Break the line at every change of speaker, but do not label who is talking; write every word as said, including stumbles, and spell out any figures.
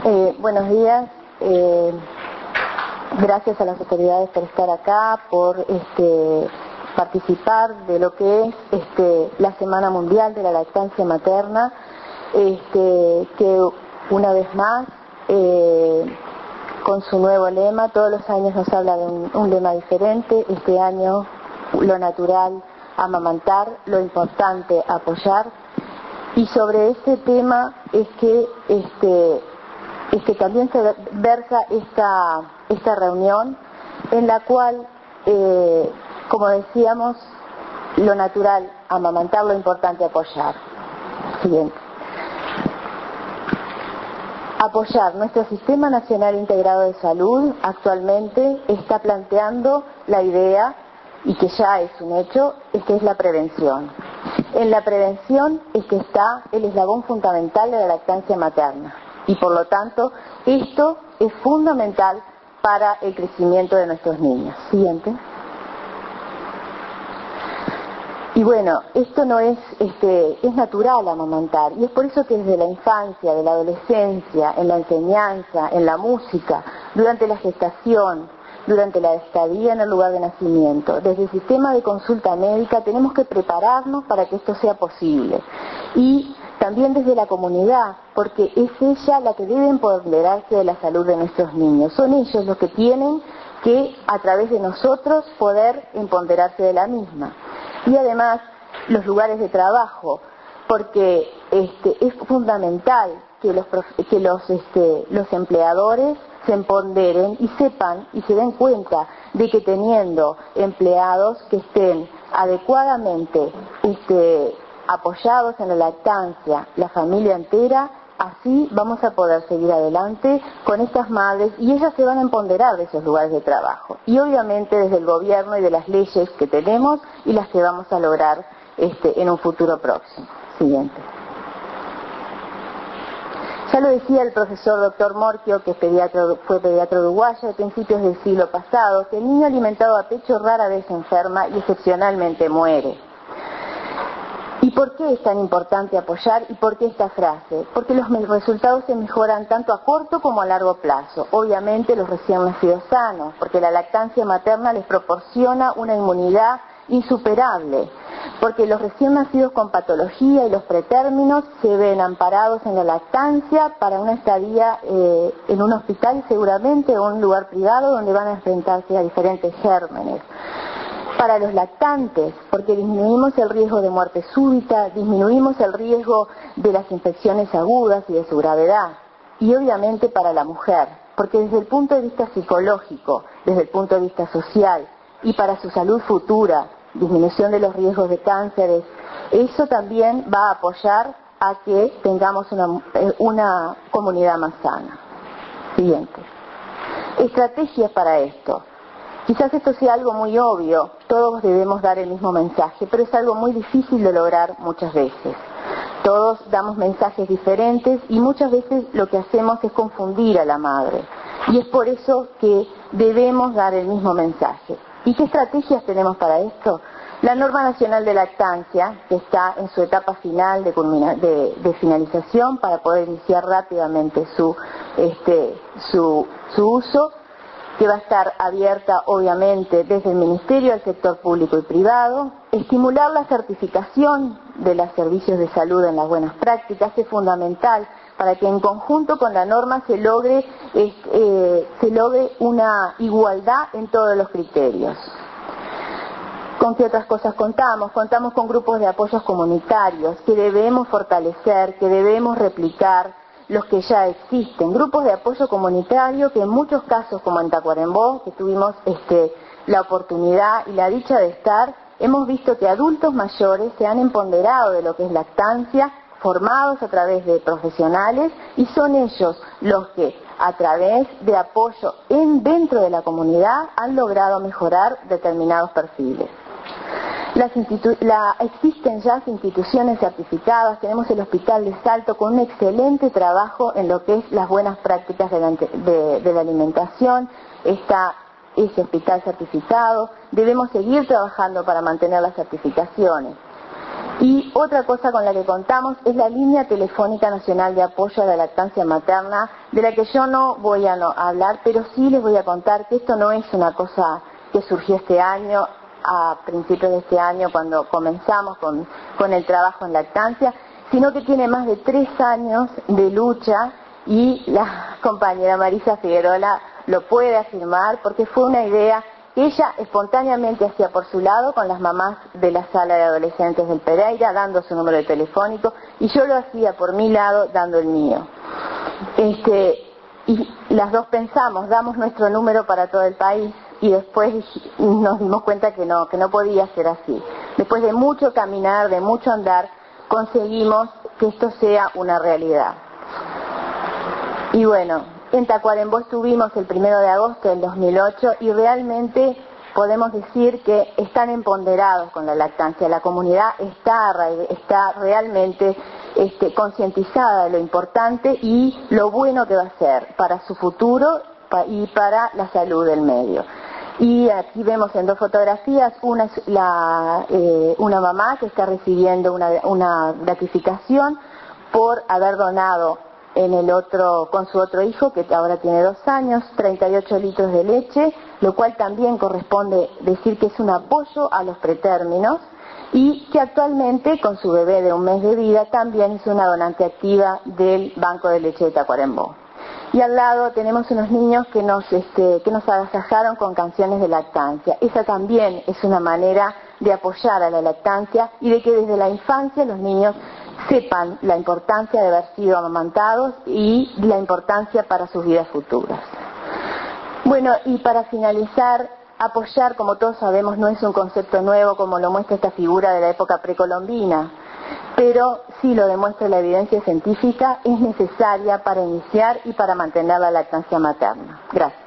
Eh, buenos días. Eh, gracias a las autoridades por estar acá, por este, participar de lo que es este, la Semana Mundial de la Lactancia Materna, este, que una vez más, eh, con su nuevo lema, todos los años nos habla de un, un lema diferente. Este año, lo natural, amamantar, lo importante, apoyar. Y sobre ese tema es que este, es que también se versa esta, esta reunión, en la cual, eh, como decíamos, lo natural, amamantar, lo importante, apoyar. Siguiente. Apoyar. Nuestro Sistema Nacional Integrado de Salud actualmente está planteando la idea, y que ya es un hecho, es que es la prevención. En la prevención es que está el eslabón fundamental de la lactancia materna, y por lo tanto esto es fundamental para el crecimiento de nuestros niños. Siguiente. Y bueno, esto no es, este, es natural amamantar, y es por eso que desde la infancia, de la adolescencia, en la enseñanza, en la música, durante la gestación, durante la estadía en el lugar de nacimiento, desde el sistema de consulta médica tenemos que prepararnos para que esto sea posible. Y también desde la comunidad, porque es ella la que debe empoderarse de la salud de nuestros niños. Son ellos los que tienen que, a través de nosotros, poder empoderarse de la misma. Y además, los lugares de trabajo, porque este, es fundamental que los, que los, este, los empleadores se empoderen y sepan y se den cuenta de que teniendo empleados que estén adecuadamente este, apoyados en la lactancia, la familia entera, así vamos a poder seguir adelante con estas madres, y ellas se van a empoderar de esos lugares de trabajo. Y obviamente desde el gobierno y de las leyes que tenemos y las que vamos a lograr este, en un futuro próximo. Siguiente. Ya lo decía el profesor doctor Morchio, que pediatra, fue pediatra uruguayo de principios del siglo pasado, que el niño alimentado a pecho rara vez enferma y excepcionalmente muere. ¿Y por qué es tan importante apoyar y por qué esta frase? Porque los resultados se mejoran tanto a corto como a largo plazo. Obviamente los recién nacidos sanos, porque la lactancia materna les proporciona una inmunidad insuperable, porque los recién nacidos con patología y los pretérminos se ven amparados en la lactancia para una estadía eh, en un hospital y seguramente en un lugar privado donde van a enfrentarse a diferentes gérmenes. Para los lactantes, porque disminuimos el riesgo de muerte súbita, disminuimos el riesgo de las infecciones agudas y de su gravedad. Y obviamente para la mujer, porque desde el punto de vista psicológico, desde el punto de vista social y para su salud futura, disminución de los riesgos de cánceres, eso también va a apoyar a que tengamos una, una comunidad más sana. Siguiente. Estrategias para esto. Quizás esto sea algo muy obvio, todos debemos dar el mismo mensaje, pero es algo muy difícil de lograr muchas veces. Todos damos mensajes diferentes y muchas veces lo que hacemos es confundir a la madre. Y es por eso que debemos dar el mismo mensaje. ¿Y qué estrategias tenemos para esto? La Norma Nacional de Lactancia, que está en su etapa final de, de, de finalización para poder iniciar rápidamente su, este, su, su uso, que va a estar abierta obviamente desde el Ministerio al sector público y privado. Estimular la certificación de los servicios de salud en las buenas prácticas es fundamental para que en conjunto con la norma se logre, eh, se logre una igualdad en todos los criterios. ¿Con qué otras cosas contamos? Contamos con grupos de apoyos comunitarios que debemos fortalecer, que debemos replicar, los que ya existen, grupos de apoyo comunitario que en muchos casos, como en Tacuarembó, que tuvimos este, la oportunidad y la dicha de estar, hemos visto que adultos mayores se han empoderado de lo que es lactancia, formados a través de profesionales, y son ellos los que a través de apoyo en, dentro de la comunidad han logrado mejorar determinados perfiles. Las la, existen ya instituciones certificadas, tenemos el Hospital de Salto con un excelente trabajo en lo que es las buenas prácticas de la, de, de la alimentación, está ese hospital certificado, debemos seguir trabajando para mantener las certificaciones. Y otra cosa con la que contamos es la línea telefónica nacional de apoyo a la lactancia materna, de la que yo no voy a, no, a hablar, pero sí les voy a contar que esto no es una cosa que surgió este año, a principios de este año, cuando comenzamos con, con el trabajo en lactancia, sino que tiene más de tres años de lucha, y la compañera Marisa Figuerola lo puede afirmar, porque fue una idea que ella espontáneamente hacía por su lado con las mamás de la sala de adolescentes del Pereira, dando su número de telefónico, y yo lo hacía por mi lado, dando el mío. Este, y las dos pensamos, damos nuestro número para todo el país, y después nos dimos cuenta que no, que no podía ser así. Después de mucho caminar, de mucho andar, conseguimos que esto sea una realidad. Y bueno, en Tacuarembó estuvimos el primero de agosto del dos mil ocho y realmente podemos decir que están empoderados con la lactancia. La comunidad está, está realmente este, concientizada de lo importante y lo bueno que va a ser para su futuro y para la salud del medio. Y aquí vemos en dos fotografías una, la, eh, una mamá que está recibiendo una, una gratificación por haber donado en el otro, con su otro hijo, que ahora tiene dos años, treinta y ocho litros de leche, lo cual también corresponde decir que es un apoyo a los pretérminos, y que actualmente con su bebé de un mes de vida también es una donante activa del Banco de Leche de Tacuarembó. Y al lado tenemos unos niños que nos, este, que nos agasajaron con canciones de lactancia. Esa también es una manera de apoyar a la lactancia y de que desde la infancia los niños sepan la importancia de haber sido amamantados y la importancia para sus vidas futuras. Bueno, y para finalizar, apoyar, como todos sabemos, no es un concepto nuevo como lo muestra esta figura de la época precolombina, pero sí lo demuestra la evidencia científica, es necesaria para iniciar y para mantener la lactancia materna. Gracias.